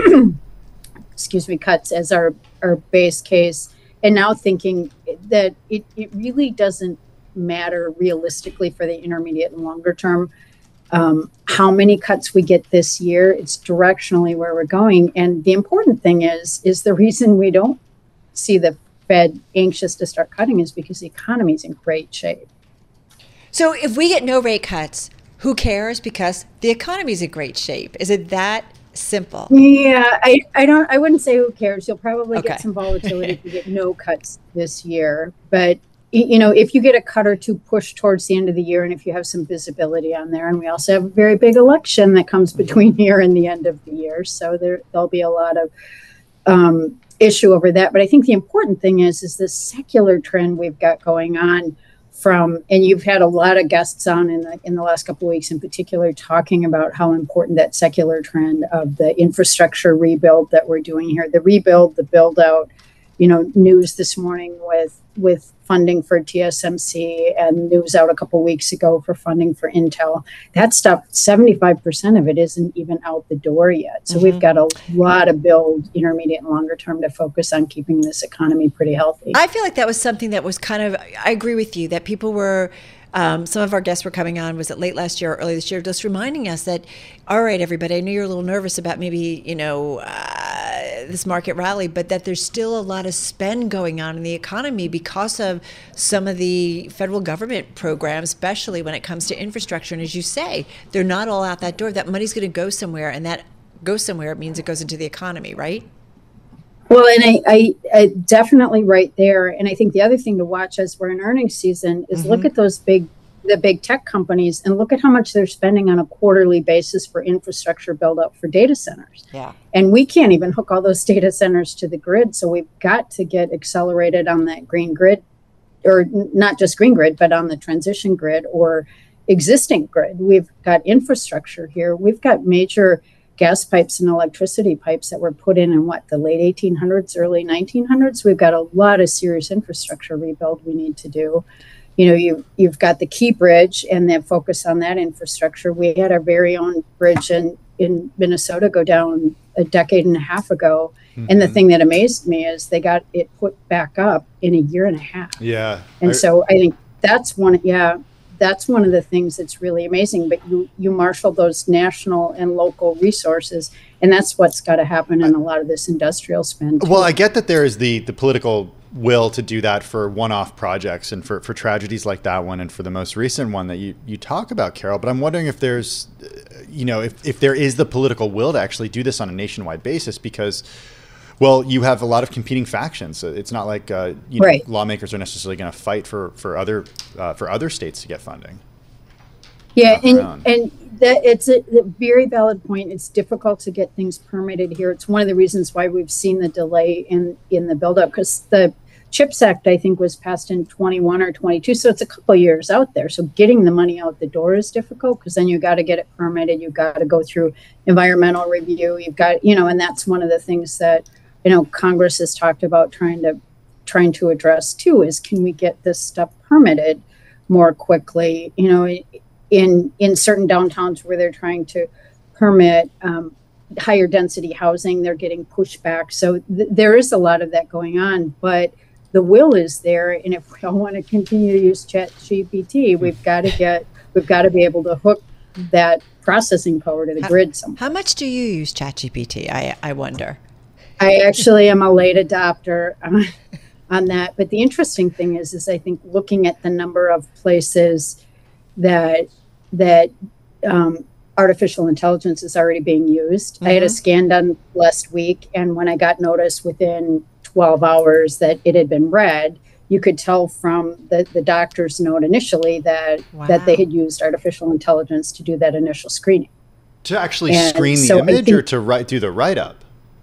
excuse me, cuts as our, our base case. And now thinking that it, it really doesn't matter realistically for the intermediate and longer term um, how many cuts we get this year. It's directionally where we're going. And the important thing is, is the reason we don't see the Fed anxious to start cutting is because the economy is in great shape. So, if we get no rate cuts, who cares? Because the economy is in great shape. Is it that simple? Yeah, I, I don't I wouldn't say who cares. You'll probably Okay. get some volatility if you get no cuts this year. But y- you know, if you get a cut or two pushed towards the end of the year, and if you have some visibility on there, and we also have a very big election that comes between here and the end of the year, so there there'll be a lot of um, issue over that. But I think the important thing is is this secular trend we've got going on. From and you've had a lot of guests on in the in the last couple of weeks, in particular, talking about how important that secular trend of the infrastructure rebuild that we're doing here, the rebuild, the build out, you know, news this morning with with funding for T S M C and news out a couple weeks ago for funding for Intel. That stuff, seventy-five percent of it isn't even out the door yet. So mm-hmm. we've got a lot of build, intermediate and longer term, to focus on keeping this economy pretty healthy. I feel like that was something that was kind of, I agree with you, that people were, Um, some of our guests were coming on, was it late last year or early this year, just reminding us that, all right, everybody, I know you're a little nervous about maybe, you know, uh, this market rally, but that there's still a lot of spend going on in the economy because of some of the federal government programs, especially when it comes to infrastructure. And as you say, they're not all out that door. That money's going to go somewhere, and that goes somewhere, it means it goes into the economy, right? Well, and I, I, I definitely right there. And I think the other thing to watch as we're in earnings season is mm-hmm. look at those big, the big tech companies, and look at how much they're spending on a quarterly basis for infrastructure build up for data centers. Yeah. And we can't even hook all those data centers to the grid. So we've got to get accelerated on that green grid, or not just green grid, but on the transition grid or existing grid. We've got infrastructure here. We've got major gas pipes and electricity pipes that were put in in what, the late eighteen hundreds, early nineteen hundreds. We've got a lot of serious infrastructure rebuild we need to do. You know, you, you've got the Key Bridge and the focus on that infrastructure. We had our very own bridge in, in Minnesota go down a decade and a half ago. Mm-hmm. And the thing that amazed me is they got it put back up in a year and a half. Yeah. And I, so I think that's one, yeah, that's one of the things that's really amazing. But you, you marshal those national and local resources, and that's what's got to happen in a lot of this industrial spend too. Well, I get that there is the the political will to do that for one-off projects and for, for tragedies like that one and for the most recent one that you, you talk about, Carol. But I'm wondering if there's, you know, if, if there is the political will to actually do this on a nationwide basis, because, well, you have a lot of competing factions. It's not like uh, you know, right. lawmakers are necessarily going to fight for for other uh, for other states to get funding. Yeah, and around. and that it's a, a very valid point. It's difficult to get things permitted here. It's one of the reasons why we've seen the delay in in the buildup, because the CHIPS Act, I think, was passed in twenty-one or twenty-two, so it's a couple of years out there. So getting the money out the door is difficult, because then you got to get it permitted. You've got to go through environmental review. You've got, you know, and that's one of the things that, you know, Congress has talked about trying to trying to address too, is can we get this stuff permitted more quickly? You know, in in certain downtowns where they're trying to permit um, higher density housing, they're getting pushed back. So th- there is a lot of that going on, but the will is there. And if we all want to continue to use Chat G P T, we've got to get we've got to be able to hook that processing power to the how, grid somewhere. How much do you use Chat G P T? I I wonder. I actually am a late adopter on, on that. But the interesting thing is, is I think looking at the number of places that that um, artificial intelligence is already being used. Mm-hmm. I had a scan done last week, and when I got notice within twelve hours that it had been read, you could tell from the, the doctor's note initially that wow. that they had used artificial intelligence to do that initial screening. To actually and screen the so image, or to write do the write-up?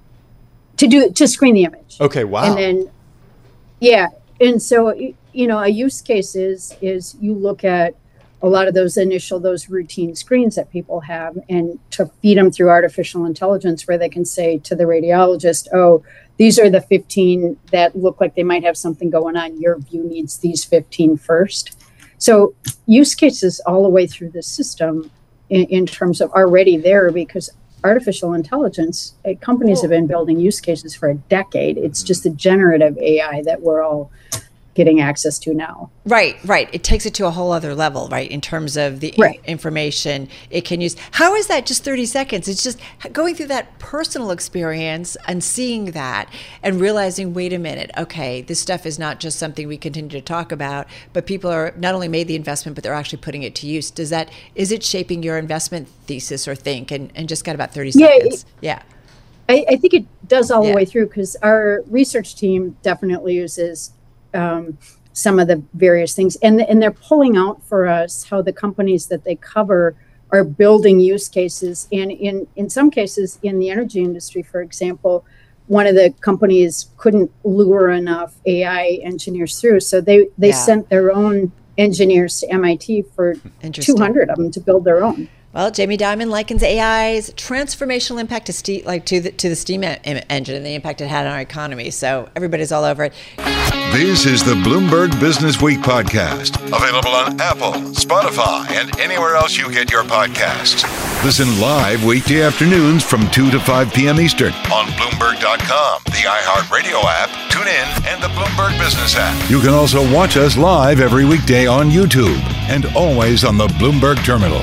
To do to screen the image. Okay, wow. And then, yeah, and so you know, a use case is is you look at a lot of those initial, those routine screens that people have, and to feed them through artificial intelligence, where they can say to the radiologist, "Oh, these are the fifteen that look like they might have something going on. Your view needs these fifteen first." So use cases all the way through the system in, in terms of already there, because artificial intelligence, uh, companies have been building use cases for a decade. It's just a generative A I that we're all getting access to now. Right, right. It takes it to a whole other level, right, in terms of the right. in- information it can use. How is that just thirty seconds? It's just going through that personal experience and seeing that and realizing, wait a minute, okay, this stuff is not just something we continue to talk about, but people are not only made the investment, but they're actually putting it to use. Does that, is it shaping your investment thesis or think? And, and just got about thirty yeah, seconds. It, yeah. I, I think it does all yeah. the way through, because our research team definitely uses Um, some of the various things, and and they're pulling out for us how the companies that they cover are building use cases. And in in some cases in the energy industry, for example, one of the companies couldn't lure enough A I engineers through, so they they Yeah. sent their own engineers to M I T for two hundred of them to build their own. Well, Jamie Dimon likens A I's transformational impact to steam, like to the to the steam e- engine and the impact it had on our economy. So everybody's all over it. This is the Bloomberg Business Week podcast, available on Apple, Spotify, and anywhere else you get your podcasts. Listen live weekday afternoons from two to five p.m. Eastern on Bloomberg dot com, the iHeartRadio app, TuneIn, and the Bloomberg Business app. You can also watch us live every weekday on YouTube and always on the Bloomberg Terminal.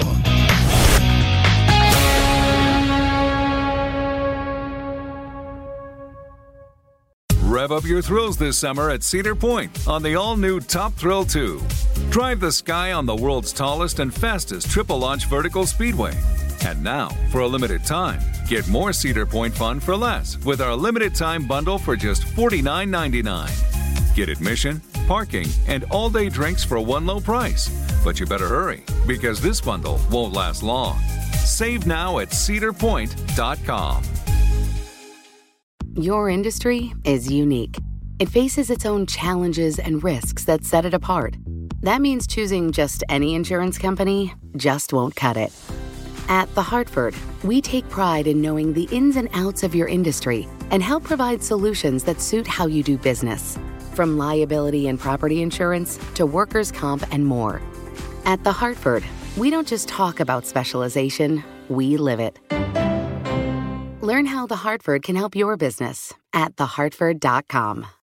Rev up your thrills this summer at Cedar Point on the all-new Top Thrill two. Drive the sky on the world's tallest and fastest triple-launch vertical speedway. And now, for a limited time, get more Cedar Point fun for less with our limited-time bundle for just forty-nine ninety-nine. Get admission, parking, and all-day drinks for one low price. But you better hurry, because this bundle won't last long. Save now at cedar point dot com. Your industry is unique. It faces its own challenges and risks that set it apart. That means choosing just any insurance company just won't cut it. At The Hartford, we take pride in knowing the ins and outs of your industry and help provide solutions that suit how you do business. From liability and property insurance to workers' comp and more. At The Hartford, we don't just talk about specialization, we live it. Learn how The Hartford can help your business at the hartford dot com.